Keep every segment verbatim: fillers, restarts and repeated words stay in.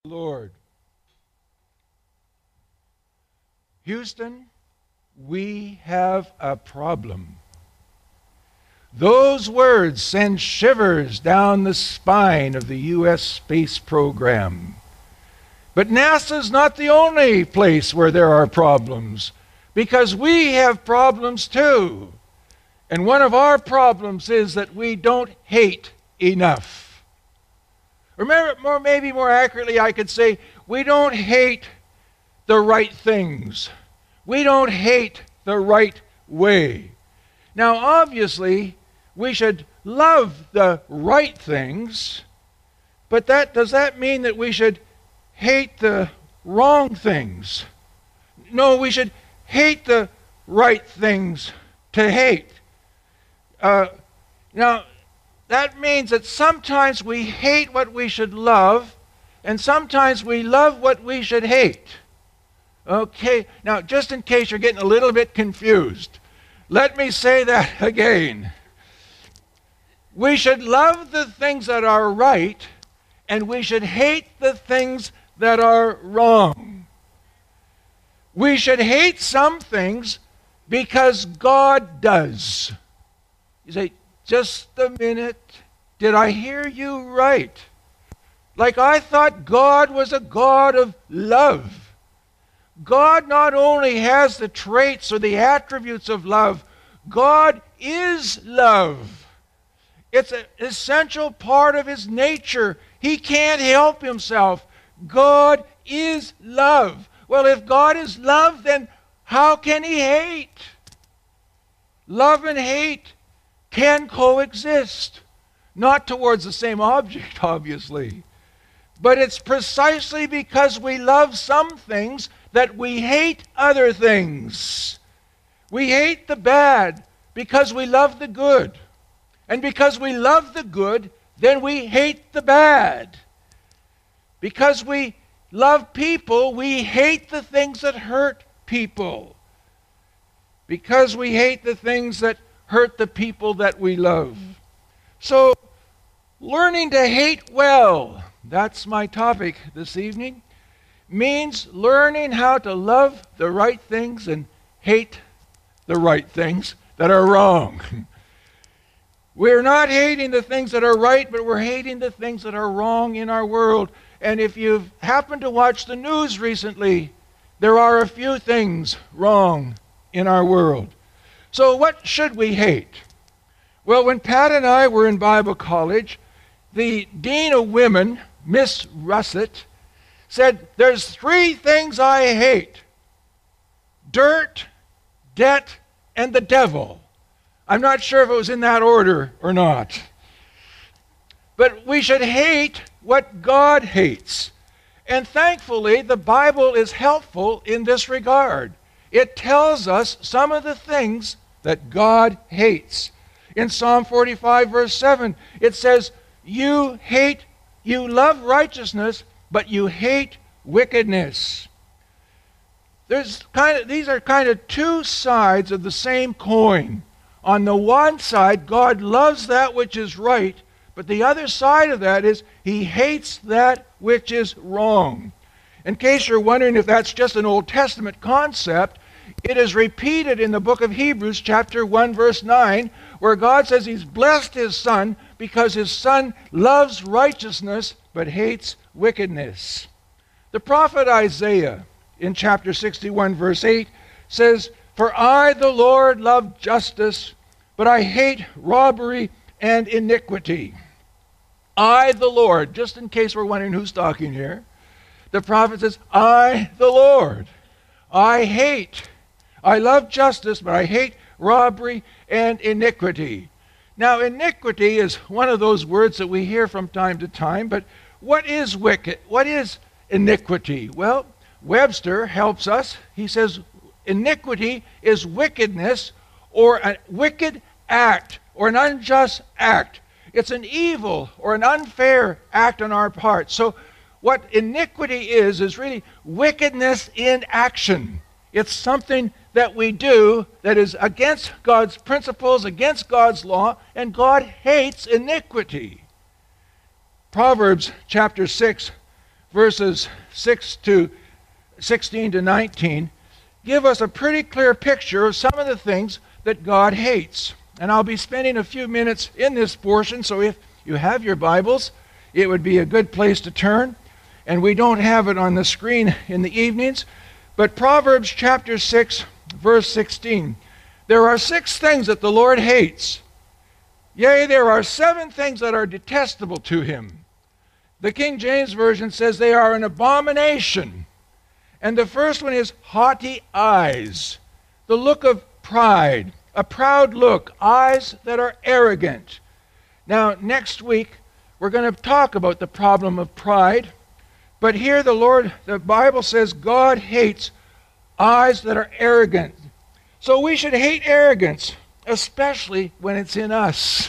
Lord. Houston, we have a problem. Those words send shivers down the spine of the U S space program. But NASA's not the only place where there are problems, because we have problems too. And one of our problems is that we don't hate enough. Remember, more, maybe more accurately, I could say, we don't hate the right things. We don't hate the right way. Now, obviously, we should love the right things, but that does that mean that we should hate the wrong things? No, we should hate the right things to hate. Uh, now, that means that sometimes we hate what we should love, and sometimes we love what we should hate. Okay, now just in case you're getting a little bit confused, let me say that again. We should love the things that are right, and we should hate the things that are wrong. We should hate some things because God does. You say, just a minute, did I hear you right? Like I thought God was a God of love. God not only has the traits or the attributes of love, God is love. It's an essential part of His nature. He can't help Himself. God is love. Well, if God is love, then how can He hate? Love and hate can coexist. Not towards the same object, obviously. But it's precisely because we love some things that we hate other things. We hate the bad because we love the good. And because we love the good, then we hate the bad. Because we love people, we hate the things that hurt people. Because we hate the things that hurt the people that we love. So, learning to hate well, that's my topic this evening, means learning how to love the right things and hate the right things that are wrong. We're not hating the things that are right, but we're hating the things that are wrong in our world. And if you've happened to watch the news recently, there are a few things wrong in our world. So what should we hate? Well, when Pat and I were in Bible college, the Dean of Women, Miss Russett, said, there's three things I hate: dirt, debt, and the devil. I'm not sure if it was in that order or not. But we should hate what God hates. And thankfully, the Bible is helpful in this regard. It tells us some of the things that God hates. In Psalm forty-five, verse seven, it says, you hate, you love righteousness, but you hate wickedness. There's kind of, these are kind of two sides of the same coin. On the one side, God loves that which is right, but the other side of that is He hates that which is wrong. In case you're wondering if that's just an Old Testament concept, it is repeated in the book of Hebrews, chapter one, verse nine, where God says He's blessed His Son because His Son loves righteousness but hates wickedness. The prophet Isaiah, in chapter sixty-one, verse eight, says, for I, the Lord, love justice, but I hate robbery and iniquity. I, the Lord, just in case we're wondering who's talking here, the prophet says, I, the Lord, I hate I love justice, but I hate robbery and iniquity. Now, iniquity is one of those words that we hear from time to time, but what is wicked? What is iniquity? Well, Webster helps us. He says, iniquity is wickedness or a wicked act or an unjust act. It's an evil or an unfair act on our part. So what iniquity is, is really wickedness in action. It's something that we do that is against God's principles, against God's law, and God hates iniquity. Proverbs chapter six, verses six to sixteen to nineteen, give us a pretty clear picture of some of the things that God hates. And I'll be spending a few minutes in this portion, so if you have your Bibles, it would be a good place to turn. And we don't have it on the screen in the evenings, but Proverbs chapter six, verse sixteen. There are six things that the Lord hates. Yea, there are seven things that are detestable to him. The King James Version says they are an abomination. And the first one is haughty eyes, the look of pride, a proud look, eyes that are arrogant. Now, next week, we're going to talk about the problem of pride. But here the Lord, the Bible says God hates eyes that are arrogant. So we should hate arrogance, especially when it's in us.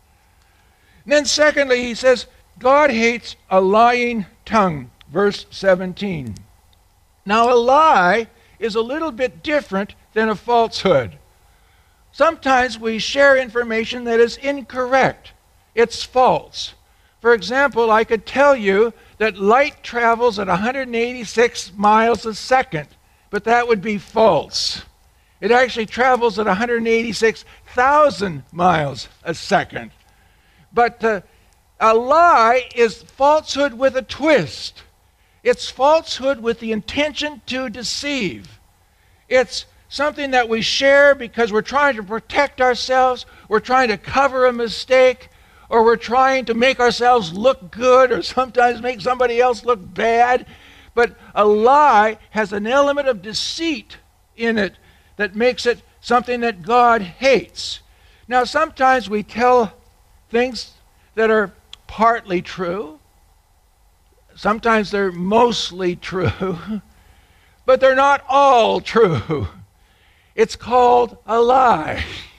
And then secondly, he says, God hates a lying tongue, verse seventeen. Now a lie is a little bit different than a falsehood. Sometimes we share information that is incorrect. It's false. For example, I could tell you that light travels at one hundred eighty-six miles a second, but that would be false. It actually travels at one hundred eighty-six thousand miles a second. But uh, a lie is falsehood with a twist. It's falsehood with the intention to deceive. It's something that we share because we're trying to protect ourselves, we're trying to cover a mistake, or we're trying to make ourselves look good, or sometimes make somebody else look bad. But a lie has an element of deceit in it that makes it something that God hates. Now, sometimes we tell things that are partly true. Sometimes they're mostly true. But they're not all true. It's called a lie.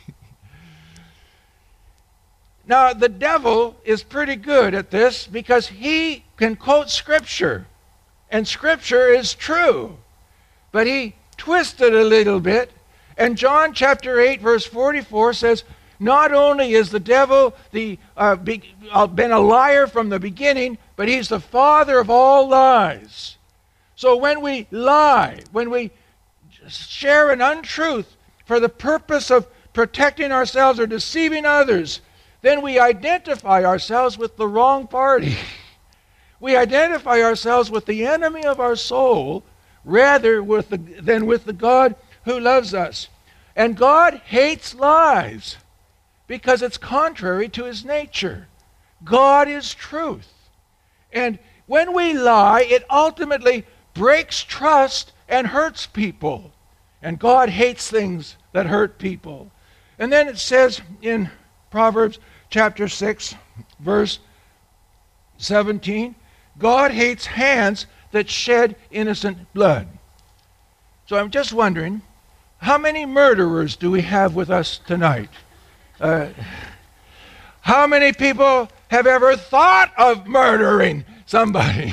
Now, the devil is pretty good at this because he can quote Scripture. And Scripture is true. But he twisted a little bit. And John chapter eight, verse forty-four says, not only is the devil the uh, be, uh, been a liar from the beginning, but he's the father of all lies. So when we lie, when we share an untruth for the purpose of protecting ourselves or deceiving others, then we identify ourselves with the wrong party. We identify ourselves with the enemy of our soul rather with the, than with the God who loves us. And God hates lies because it's contrary to his nature. God is truth. And when we lie, it ultimately breaks trust and hurts people. And God hates things that hurt people. And then it says in Proverbs chapter six, verse seventeen, God hates hands that shed innocent blood. So I'm just wondering, how many murderers do we have with us tonight? Uh, how many people have ever thought of murdering somebody?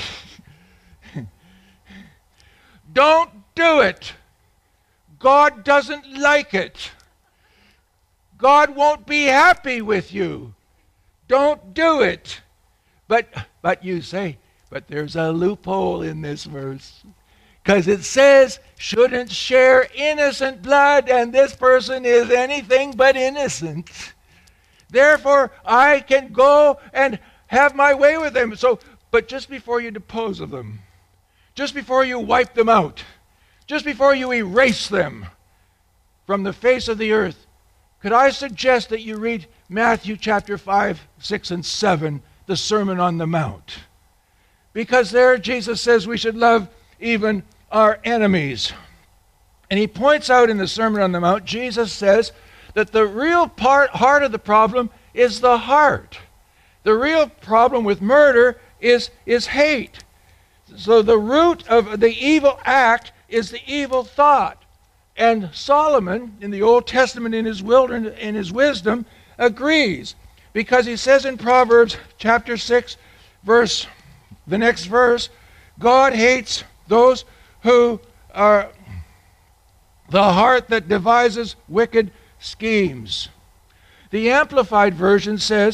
Don't do it. God doesn't like it. God won't be happy with you. Don't do it. But, but you say, but there's a loophole in this verse. Because it says, shouldn't share innocent blood, and this person is anything but innocent. Therefore, I can go and have my way with them. So, but just before you dispose of them, just before you wipe them out, just before you erase them from the face of the earth, could I suggest that you read Matthew chapter five, six, and seven, the Sermon on the Mount? Because there Jesus says we should love even our enemies. And he points out in the Sermon on the Mount, Jesus says that the real part, heart of the problem is the heart. The real problem with murder is, is hate. So the root of the evil act is the evil thought. And Solomon, in the Old Testament, in his wilderness, in his wisdom, agrees. Because he says in Proverbs chapter six, verse, the next verse, God hates those who are the heart that devises wicked schemes. The Amplified Version says,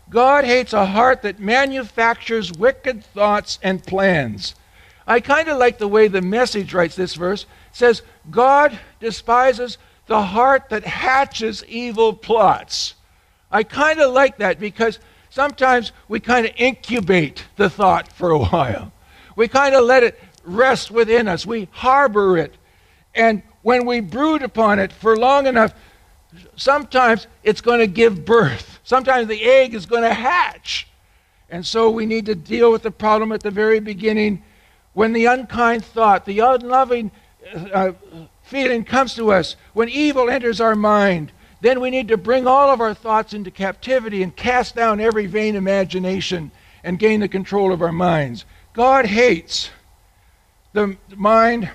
God hates a heart that manufactures wicked thoughts and plans. I kind of like the way the Message writes this verse. It says, God despises the heart that hatches evil plots. I kind of like that because sometimes we kind of incubate the thought for a while. We kind of let it rest within us. We harbor it. And when we brood upon it for long enough, sometimes it's going to give birth. Sometimes the egg is going to hatch. And so we need to deal with the problem at the very beginning. When the unkind thought, the unloving uh, feeling comes to us, when evil enters our mind, then we need to bring all of our thoughts into captivity and cast down every vain imagination and gain the control of our minds. God hates the mind,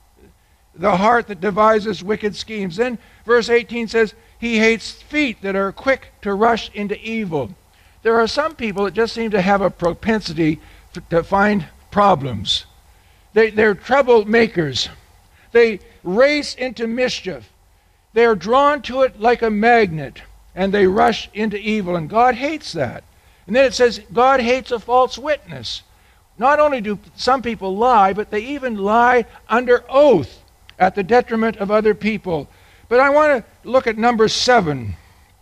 the heart that devises wicked schemes. Then verse eighteen says, he hates feet that are quick to rush into evil. There are some people that just seem to have a propensity to find problems. They, they're troublemakers. They race into mischief. They are drawn to it like a magnet, and they rush into evil, and God hates that. And then it says, God hates a false witness. Not only do some people lie, but they even lie under oath at the detriment of other people. But I want to look at number seven.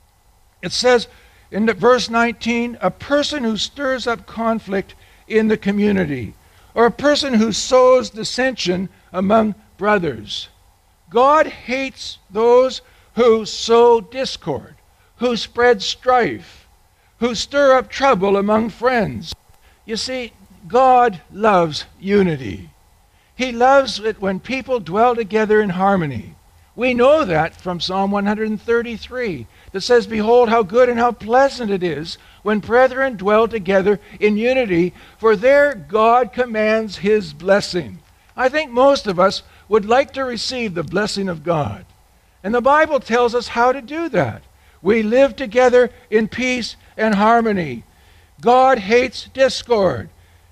It says in the verse nineteen, a person who stirs up conflict in the community, or a person who sows dissension among brothers. God hates those who sow discord, who spread strife, who stir up trouble among friends. You see, God loves unity. He loves it when people dwell together in harmony. We know that from Psalm one hundred thirty-three that says, behold how good and how pleasant it is when brethren dwell together in unity, for there God commands his blessing. I think most of us would like to receive the blessing of God. And the Bible tells us how to do that. We live together in peace and harmony. God hates discord.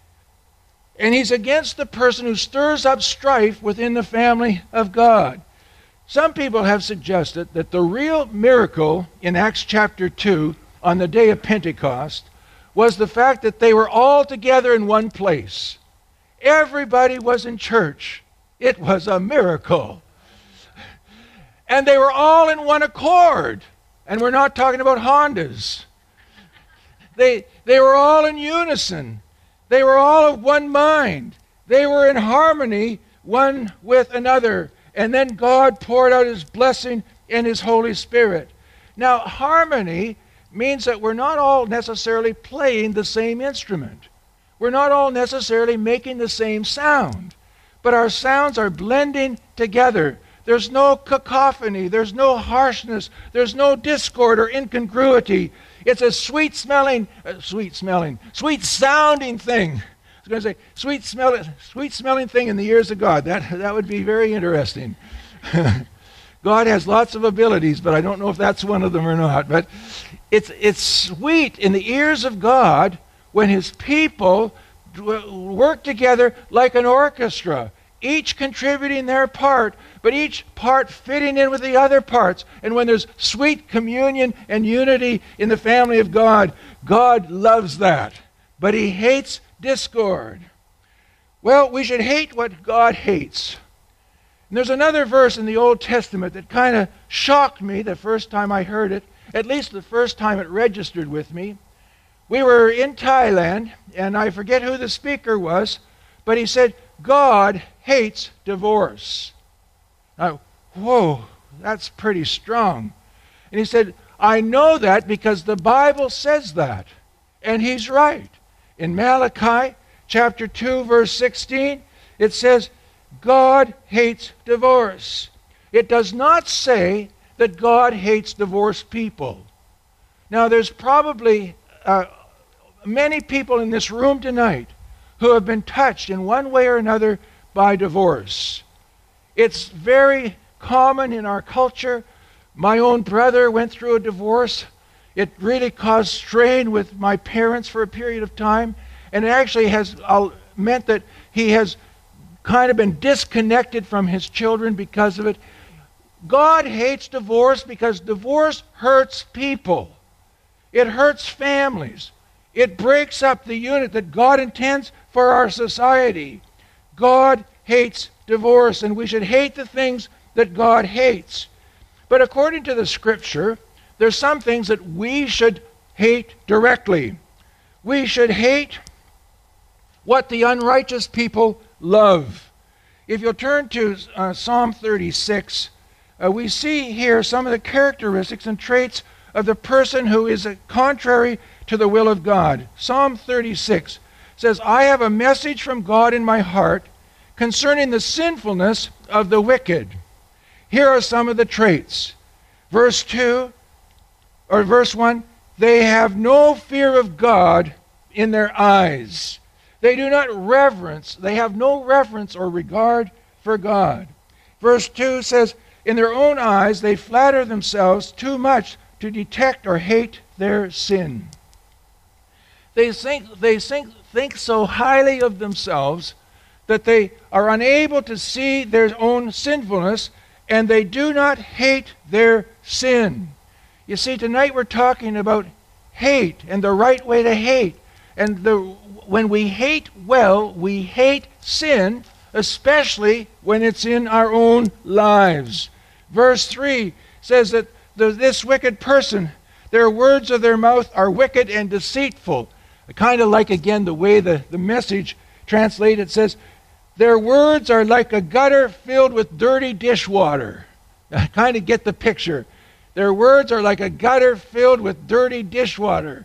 And he's against the person who stirs up strife within the family of God. Some people have suggested that the real miracle in Acts chapter two on the day of Pentecost was the fact that they were all together in one place. Everybody was in church. It was a miracle. And they were all in one accord. And we're not talking about Hondas. They, they were all in unison. They were all of one mind. They were in harmony one with another. And then God poured out his blessing and his Holy Spirit. Now, harmony means that we're not all necessarily playing the same instrument. We're not all necessarily making the same sound. But our sounds are blending together. There's no cacophony. There's no harshness. There's no discord or incongruity. It's a sweet-smelling, uh, sweet-smelling, sweet-sounding thing. I was going to say sweet-smelling, sweet-smelling thing in the ears of God. That, that would be very interesting. God has lots of abilities, but I don't know if that's one of them or not. But it's, it's sweet in the ears of God when his people work together like an orchestra, each contributing their part, but each part fitting in with the other parts. And when there's sweet communion and unity in the family of God, God loves that. But he hates discord. Well, we should hate what God hates. And there's another verse in the Old Testament that kind of shocked me the first time I heard it, at least the first time it registered with me. We were in Thailand, and I forget who the speaker was, but he said, God hates divorce. Now, whoa, that's pretty strong. And he said, I know that because the Bible says that. And he's right. In Malachi chapter two, verse sixteen, it says, God hates divorce. It does not say that God hates divorced people. Now, there's probably uh, many people in this room tonight who have been touched in one way or another by divorce. It's very common in our culture. My own brother went through a divorce. It really caused strain with my parents for a period of time, and it actually has uh, meant that he has kind of been disconnected from his children because of it. God hates divorce because divorce hurts people. It hurts families. It breaks up the unit that God intends for our society. God hates divorce, and we should hate the things that God hates. But according to the Scripture, there's some things that we should hate directly. We should hate what the unrighteous people love. If you'll turn to uh, Psalm thirty-six, uh, we see here some of the characteristics and traits of the person who is uh, contrary to the will of God. Psalm thirty-six says, I have a message from God in my heart concerning the sinfulness of the wicked. Here are some of the traits. Verse two, or verse one, they have no fear of God in their eyes. They do not reverence, they have no reverence or regard for God. Verse two says, in their own eyes they flatter themselves too much to detect or hate their sin. They think, they think, think so highly of themselves that they are unable to see their own sinfulness, and they do not hate their sin. You see, tonight we're talking about hate and the right way to hate. And the, when we hate well, we hate sin, especially when it's in our own lives. Verse three says that the, this wicked person, their words of their mouth are wicked and deceitful. Kind of like, again, the way the, the Message translated says, their words are like a gutter filled with dirty dishwater. I kind of get the picture. Their words are like a gutter filled with dirty dishwater.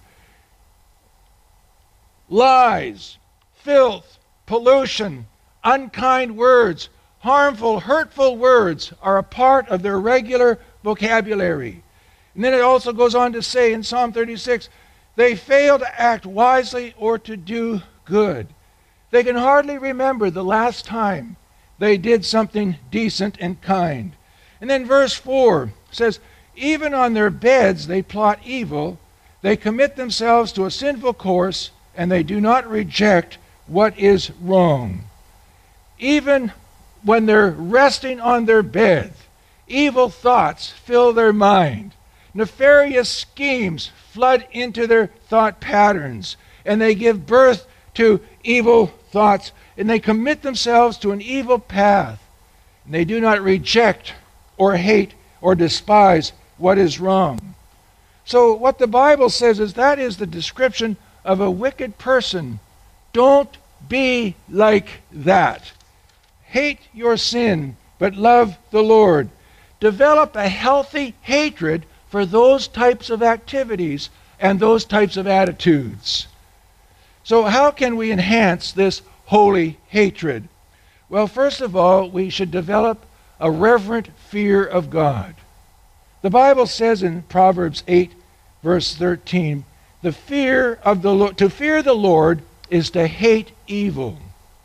Lies, filth, pollution, unkind words, harmful, hurtful words are a part of their regular vocabulary. And then it also goes on to say in Psalm thirty-six, they fail to act wisely or to do good. They can hardly remember the last time they did something decent and kind. And then verse four says, even on their beds they plot evil, they commit themselves to a sinful course, and they do not reject what is wrong. Even when they're resting on their bed, evil thoughts fill their mind. Nefarious schemes flood into their thought patterns, and they give birth to evil thoughts, and they commit themselves to an evil path. And they do not reject or hate or despise what is wrong. So what the Bible says is that is the description of a wicked person. Don't be like that. Hate your sin, but love the Lord. Develop a healthy hatred for those types of activities and those types of attitudes. So how can we enhance this holy hatred? Well, first of all, we should develop a reverent fear of God. The Bible says in Proverbs eight, verse thirteen, the fear of the Lord, to fear the Lord is to hate evil.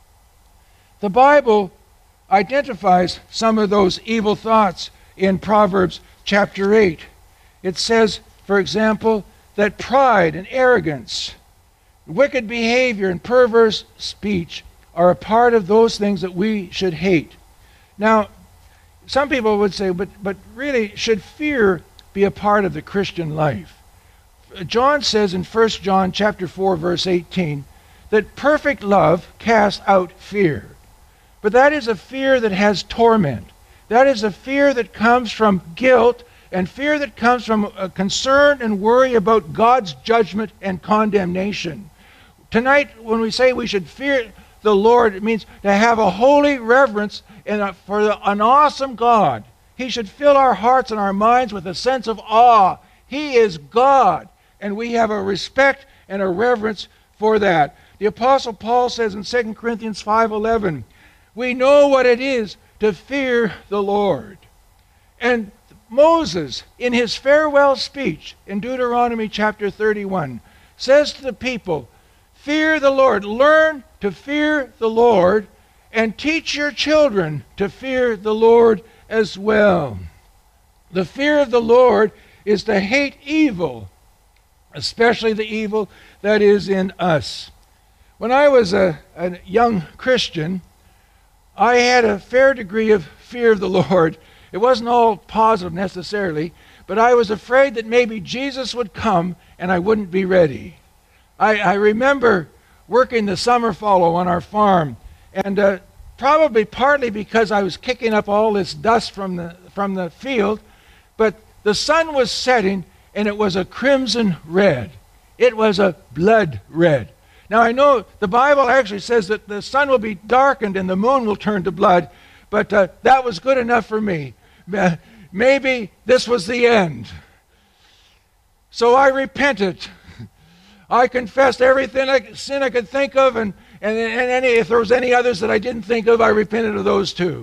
The Bible identifies some of those evil thoughts in Proverbs chapter eight. It says, for example, that pride and arrogance, wicked behavior and perverse speech are a part of those things that we should hate. Now, some people would say, but, but really, should fear be a part of the Christian life? John says in First John chapter four, verse eighteen, that perfect love casts out fear. But that is a fear that has torment. That is a fear that comes from guilt and fear that comes from a concern and worry about God's judgment and condemnation. Tonight, when we say we should fear the Lord, it means to have a holy reverence and a, for the, an awesome God. He should fill our hearts and our minds with a sense of awe. He is God, and we have a respect and a reverence for that. The Apostle Paul says in Second Corinthians five eleven, we know what it is to fear the Lord. And Moses, in his farewell speech in Deuteronomy chapter thirty-one, says to the people, fear the Lord, learn to fear the Lord, and teach your children to fear the Lord as well. The fear of the Lord is to hate evil, especially the evil that is in us. When I was a, a young Christian, I had a fair degree of fear of the Lord. It wasn't all positive necessarily, but I was afraid that maybe Jesus would come and I wouldn't be ready. I, I remember working the summer fallow on our farm, and uh, probably partly because I was kicking up all this dust from the, from the field, but the sun was setting and it was a crimson red. It was a blood red. Now I know the Bible actually says that the sun will be darkened and the moon will turn to blood, but uh, that was good enough for me. Uh, maybe this was the end. So I repented. I confessed everything I, sin I could think of, and, and, and any, if there was any others that I didn't think of, I repented of those too.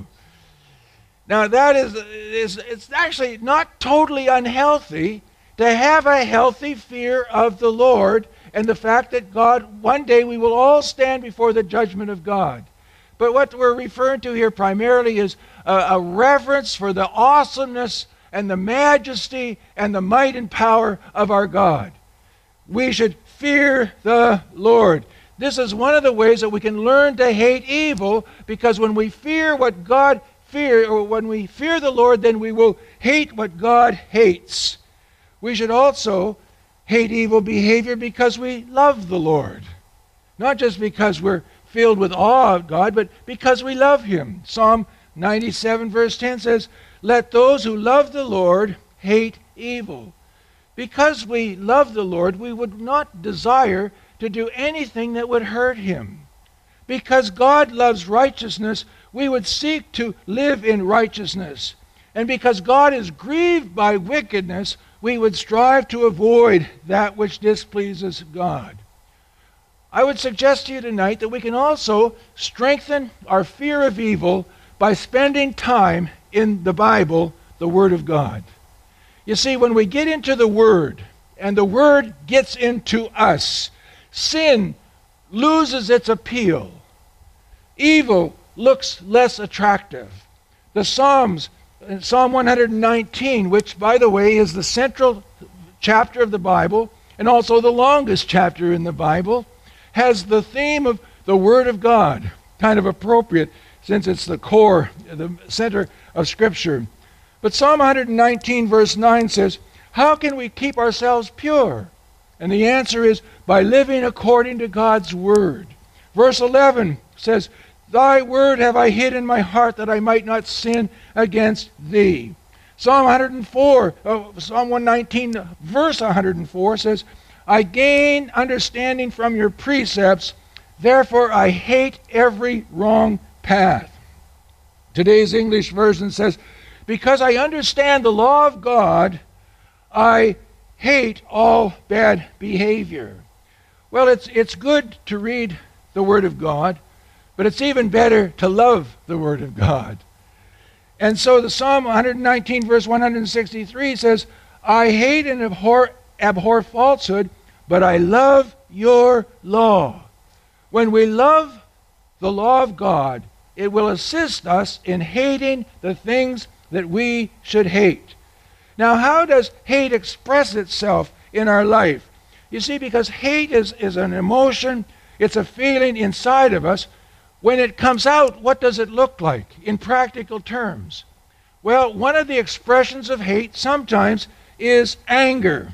Now that is, is it's actually not totally unhealthy to have a healthy fear of the Lord and the fact that God, one day we will all stand before the judgment of God. But what we're referring to here primarily is a, a reverence for the awesomeness and the majesty and the might and power of our God. We should fear the Lord. This is one of the ways that we can learn to hate evil, because when we fear what God fear, or when we fear the Lord, then we will hate what God hates. We should also hate evil behavior because we love the Lord. Not just because we're filled with awe of God, but because we love Him. Psalm ninety-seven verse ten says, "Let those who love the Lord hate evil." Because we love the Lord, we would not desire to do anything that would hurt Him. Because God loves righteousness, we would seek to live in righteousness. And because God is grieved by wickedness, we would strive to avoid that which displeases God. I would suggest to you tonight that we can also strengthen our fear of evil by spending time in the Bible, the Word of God. You see, when we get into the Word, and the Word gets into us, sin loses its appeal. Evil looks less attractive. The Psalms, Psalm one hundred nineteen, which, by the way, is the central chapter of the Bible, and also the longest chapter in the Bible, has the theme of the Word of God, kind of appropriate since it's the core, the center of Scripture. But Psalm one hundred nineteen verse nine says, "How can we keep ourselves pure?" And the answer is by living according to God's Word. Verse eleven says, "Thy word have I hid in my heart, that I might not sin against thee." Psalm one hundred four, uh, Psalm one nineteen verse one hundred four says, "I gain understanding from your precepts, therefore I hate every wrong path." Today's English version says, "Because I understand the law of God, I hate all bad behavior." Well, it's, it's good to read the Word of God, but it's even better to love the Word of God. And so the Psalm one hundred nineteen verse one hundred sixty-three says, "I hate and abhor, abhor falsehood, but I love your law." When we love the law of God, it will assist us in hating the things that we should hate. Now, how does hate express itself in our life? You see, because hate is, is an emotion, it's a feeling inside of us. When it comes out, what does it look like in practical terms? Well, one of the expressions of hate sometimes is anger.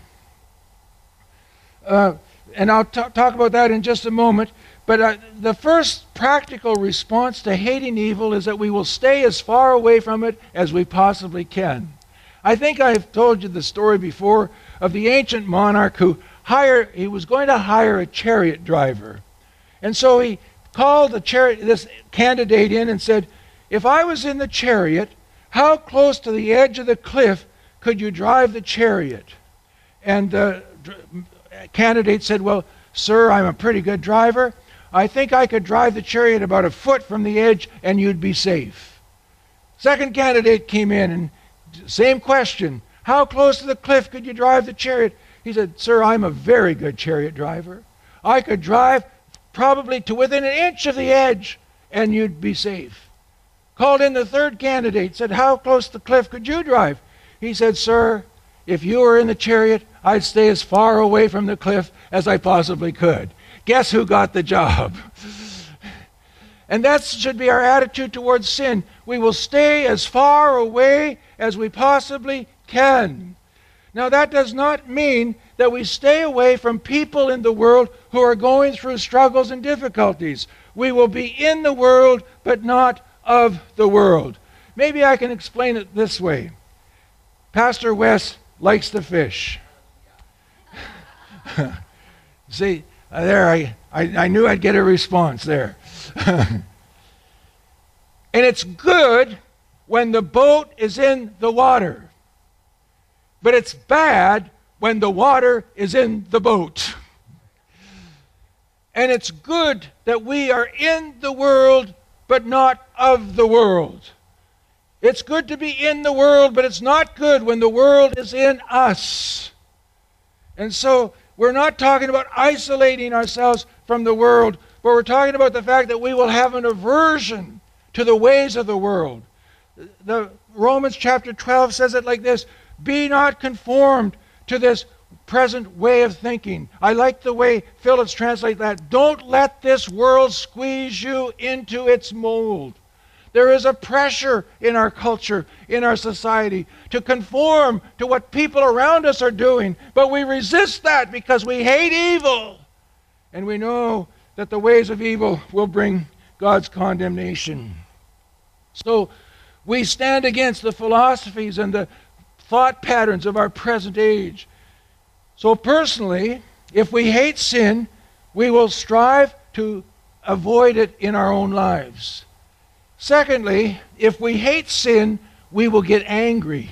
Uh, and I'll t- talk about that in just a moment. But uh, the first practical response to hating evil is that we will stay as far away from it as we possibly can. I think I've told you the story before of the ancient monarch who hired, he was going to hire a chariot driver. And so he called the chariot, this candidate in and said, "If I was in the chariot, how close to the edge of the cliff could you drive the chariot?" And the candidate said, "Well, sir, I'm a pretty good driver. I think I could drive the chariot about a foot from the edge and you'd be safe." Second candidate came in and same question. "How close to the cliff could you drive the chariot?" He said, "Sir, I'm a very good chariot driver. I could drive probably to within an inch of the edge and you'd be safe." Called in the third candidate, said, "How close to the cliff could you drive?" He said, "Sir, if you were in the chariot, I'd stay as far away from the cliff as I possibly could." Guess who got the job? And that should be our attitude towards sin. We will stay as far away as we possibly can. Now, that does not mean that we stay away from people in the world who are going through struggles and difficulties. We will be in the world, but not of the world. Maybe I can explain it this way. Pastor Wes likes to fish. See, there, I, I, I knew I'd get a response there. And it's good when the boat is in the water. But it's bad when the water is in the boat. And it's good that we are in the world, but not of the world. It's good to be in the world, but it's not good when the world is in us. And so we're not talking about isolating ourselves from the world, but we're talking about the fact that we will have an aversion to the ways of the world. The Romans chapter twelve says it like this: be not conformed to this present way of thinking. I like the way Phillips translates that. Don't let this world squeeze you into its mold. There is a pressure in our culture, in our society, to conform to what people around us are doing. But we resist that because we hate evil. And we know that the ways of evil will bring God's condemnation. So we stand against the philosophies and the thought patterns of our present age. So personally, if we hate sin, we will strive to avoid it in our own lives. Secondly, if we hate sin, we will get angry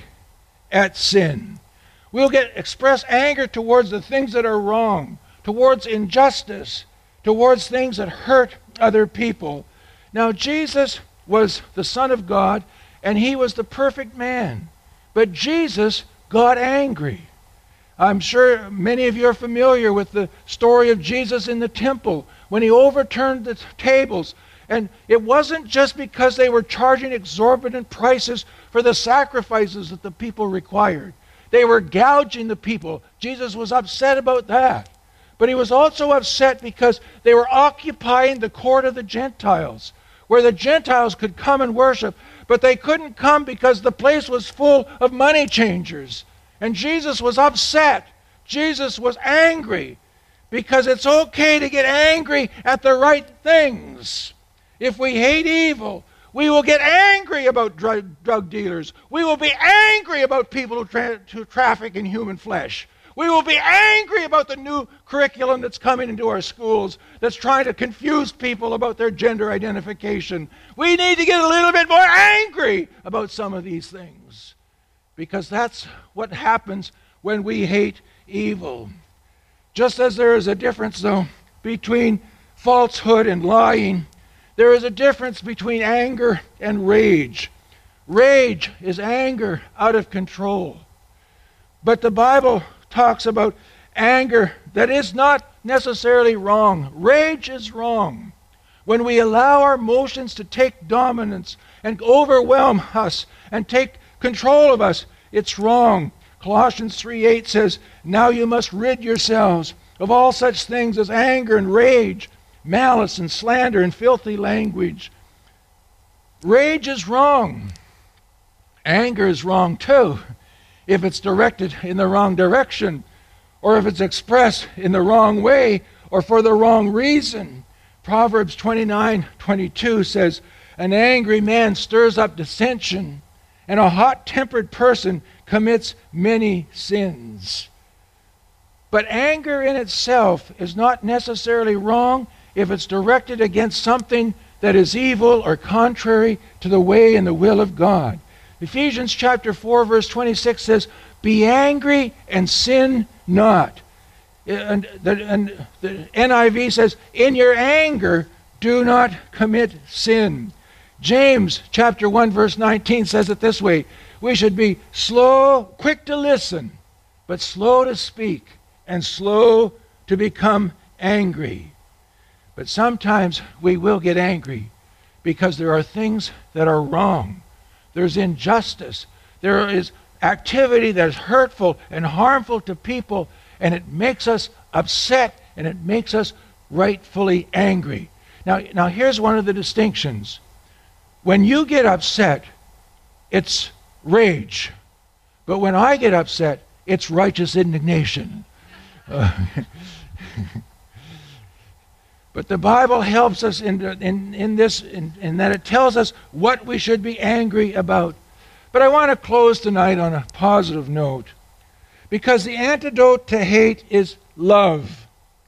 at sin. We'll get express anger towards the things that are wrong, towards injustice, towards things that hurt other people. Now, Jesus was the Son of God, and he was the perfect man. But Jesus got angry. I'm sure many of you are familiar with the story of Jesus in the temple when he overturned the tables. And it wasn't just because they were charging exorbitant prices for the sacrifices that the people required. They were gouging the people. Jesus was upset about that. But he was also upset because they were occupying the court of the Gentiles, where the Gentiles could come and worship, but they couldn't come because the place was full of money changers. And Jesus was upset. Jesus was angry because it's okay to get angry at the right things. If we hate evil, we will get angry about drug, drug dealers. We will be angry about people who, tra- who traffic in human flesh. We will be angry about the new curriculum that's coming into our schools that's trying to confuse people about their gender identification. We need to get a little bit more angry about some of these things, because that's what happens when we hate evil. Just as there is a difference, though, between falsehood and lying, there is a difference between anger and rage. Rage is anger out of control. But the Bible talks about anger that is not necessarily wrong. Rage is wrong. When we allow our emotions to take dominance and overwhelm us and take control of us, it's wrong. Colossians three eight says, now you must rid yourselves of all such things as anger and rage, malice and slander and filthy language. Rage is wrong. Anger is wrong too, if it's directed in the wrong direction, or if it's expressed in the wrong way, or for the wrong reason. Proverbs twenty-nine twenty-two says, an angry man stirs up dissension, and a hot-tempered person commits many sins. But anger in itself is not necessarily wrong if it's directed against something that is evil or contrary to the way and the will of God. Ephesians chapter four verse twenty-six says, be angry and sin not. And the, and the N I V says, in your anger do not commit sin. James chapter one verse nineteen says it this way, we should be slow, quick to listen, but slow to speak and slow to become angry. But sometimes we will get angry because there are things that are wrong. There's injustice. There is activity that is hurtful and harmful to people, and it makes us upset and it makes us rightfully angry. Now, now here's one of the distinctions. When you get upset, it's rage. But when I get upset, It's righteous indignation. Uh, but the Bible helps us in, in, in this, in, in that it tells us what we should be angry about. But I want to close tonight on a positive note, because the antidote to hate is love.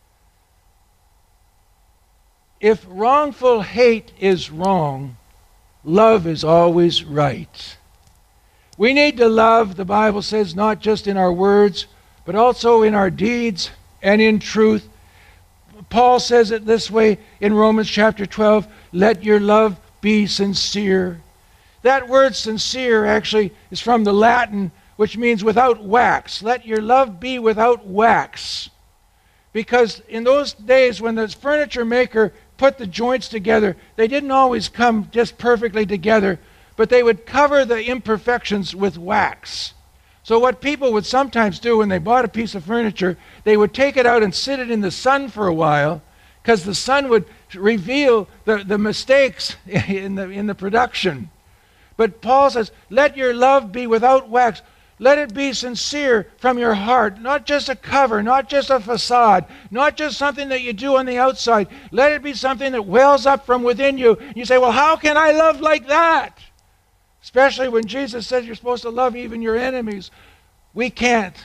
If wrongful hate is wrong, love is always right. We need to love, the Bible says, not just in our words, but also in our deeds and in truth. Paul says it this way in Romans chapter twelve, let your love be sincere. That word sincere actually is from the Latin, which means without wax. Let your love be without wax. Because in those days when the furniture maker put the joints together, they didn't always come just perfectly together, but they would cover the imperfections with wax. So what people would sometimes do when they bought a piece of furniture, they would take it out and sit it in the sun for a while, because the sun would reveal the, the mistakes in the, in the production. But Paul says, let your love be without wax. Let it be sincere from your heart, not just a cover, not just a facade, not just something that you do on the outside. Let it be something that wells up from within you. You say, well, how can I love like that? Especially when Jesus says you're supposed to love even your enemies. We can't.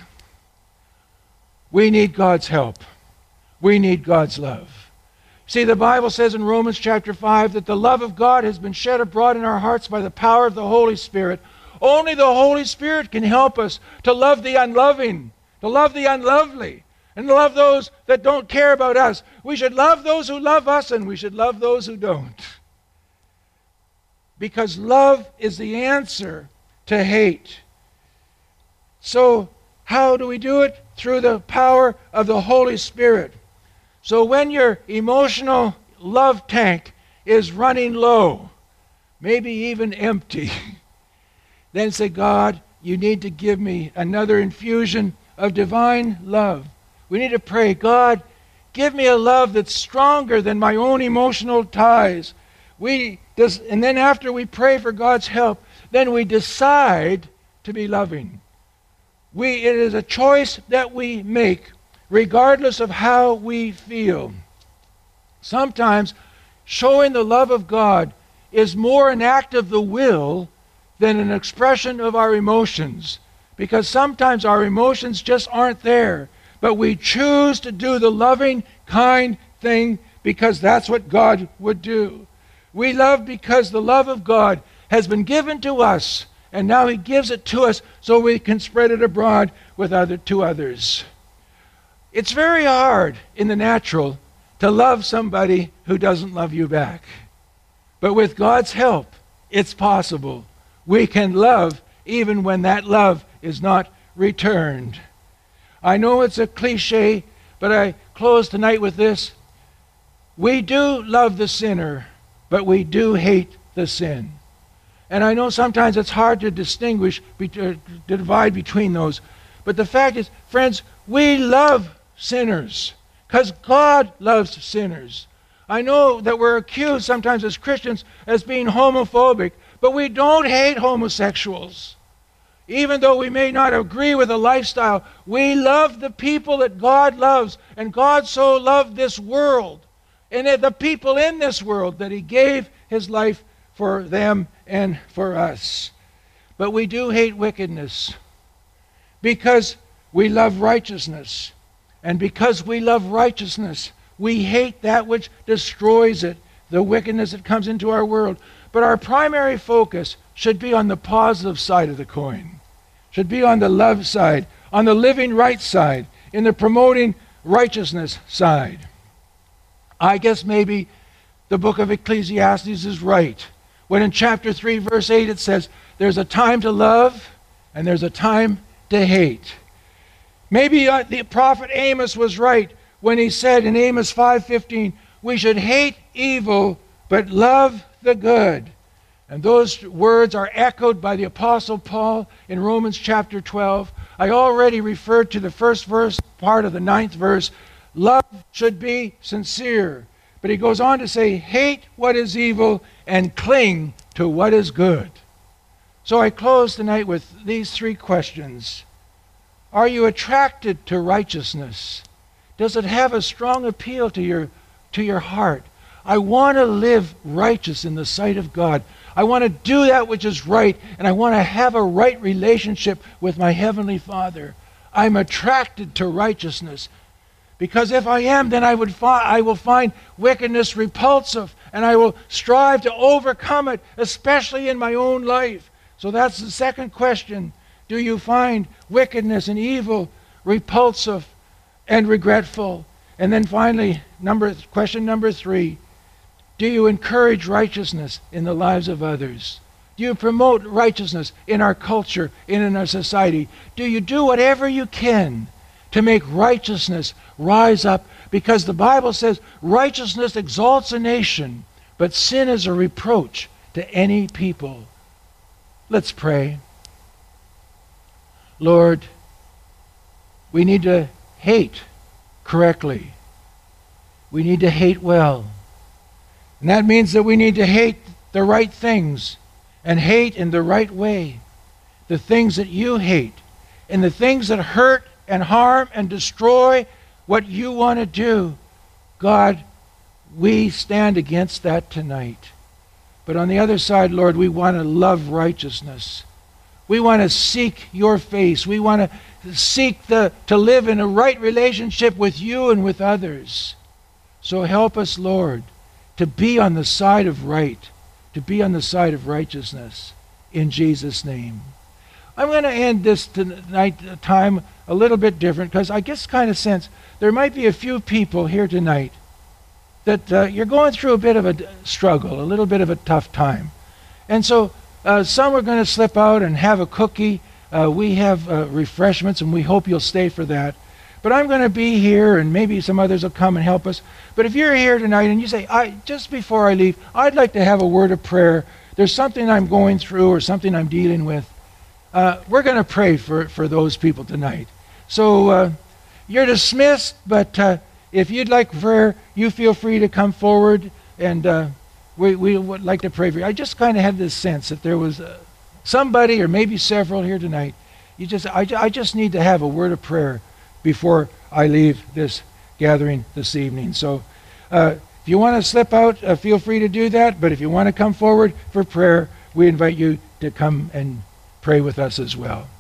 We need God's help. We need God's love. See, the Bible says in Romans chapter five that the love of God has been shed abroad in our hearts by the power of the Holy Spirit. Only the Holy Spirit can help us to love the unloving, to love the unlovely, and to love those that don't care about us. We should love those who love us, and we should love those who don't. Because love is the answer to hate. So how do we do it? Through the power of the Holy Spirit. So when your emotional love tank is running low, maybe even empty, then say, God, you need to give me another infusion of divine love. We need to pray, God, give me a love that's stronger than my own emotional ties. We does, and then after we pray for God's help, then we decide to be loving. We, it is a choice that we make regardless of how we feel. Sometimes showing the love of God is more an act of the will than an expression of our emotions, because sometimes our emotions just aren't there, but we choose to do the loving, kind thing because that's what God would do. We love because the love of God has been given to us, and now He gives it to us so we can spread it abroad with other to others. It's very hard in the natural to love somebody who doesn't love you back. But with God's help, it's possible. We can love even when that love is not returned. I know it's a cliche, but I close tonight with this. We do love the sinner, but we do hate the sin. And I know sometimes it's hard to distinguish, to divide between those. But the fact is, friends, we love sinners because God loves sinners. I know that we're accused sometimes as Christians as being homophobic, but we don't hate homosexuals. Even though we may not agree with the lifestyle, we love the people that God loves. And God so loved this world and the people in this world that He gave His life for them and for us. But we do hate wickedness because we love righteousness. And because we love righteousness, we hate that which destroys it, the wickedness that comes into our world. But our primary focus should be on the positive side of the coin. Should be on the love side, on the living right side, in the promoting righteousness side. I guess maybe the book of Ecclesiastes is right when in chapter three, verse eight, it says, there's a time to love and there's a time to hate. Maybe uh, the prophet Amos was right when he said in Amos five fifteen, we should hate evil but love the good. And those words are echoed by the Apostle Paul in Romans chapter twelve. I already referred to the first verse, part of the ninth verse. Love should be sincere. But he goes on to say, hate what is evil and cling to what is good. So I close tonight with these three questions. Are you attracted to righteousness? Does it have a strong appeal to your, to your heart? I want to live righteous in the sight of God. I want to do that which is right, and I want to have a right relationship with my Heavenly Father. I'm attracted to righteousness. Because if I am, then I, would fi- I will find wickedness repulsive, and I will strive to overcome it, especially in my own life. So that's the second question. Do you find wickedness and evil repulsive and regretful? And then finally, number, question number three. Do you encourage righteousness in the lives of others? Do you promote righteousness in our culture and in our society? Do you do whatever you can to make righteousness rise up? Because the Bible says righteousness exalts a nation, but sin is a reproach to any people. Let's pray. Lord, we need to hate correctly. We need to hate well. And that means that we need to hate the right things and hate in the right way. The things that you hate and the things that hurt and harm and destroy what you want to do. God, we stand against that tonight. But on the other side, Lord, we want to love righteousness. We want to seek your face. We want to seek the, to live in a right relationship with you and with others. So help us, Lord, to be on the side of right, to be on the side of righteousness, in Jesus' name. I'm going to end this tonight time a little bit different, because I just kind of sense there might be a few people here tonight that uh, you're going through a bit of a struggle, a little bit of a tough time. And so uh, some are going to slip out and have a cookie. Uh, we have uh, refreshments, and we hope you'll stay for that. But I'm going to be here, and maybe some others will come and help us. But if you're here tonight and you say, I, just before I leave, I'd like to have a word of prayer. There's something I'm going through or something I'm dealing with. Uh, we're going to pray for, for those people tonight. So uh, you're dismissed, but uh, if you'd like prayer, you feel free to come forward, and uh, we, we would like to pray for you. I just kind of had this sense that there was uh, somebody or maybe several here tonight. You just, I, I just need to have a word of prayer before I leave this gathering this evening. So uh, if you want to slip out, uh, feel free to do that. But if you want to come forward for prayer, we invite you to come and pray with us as well.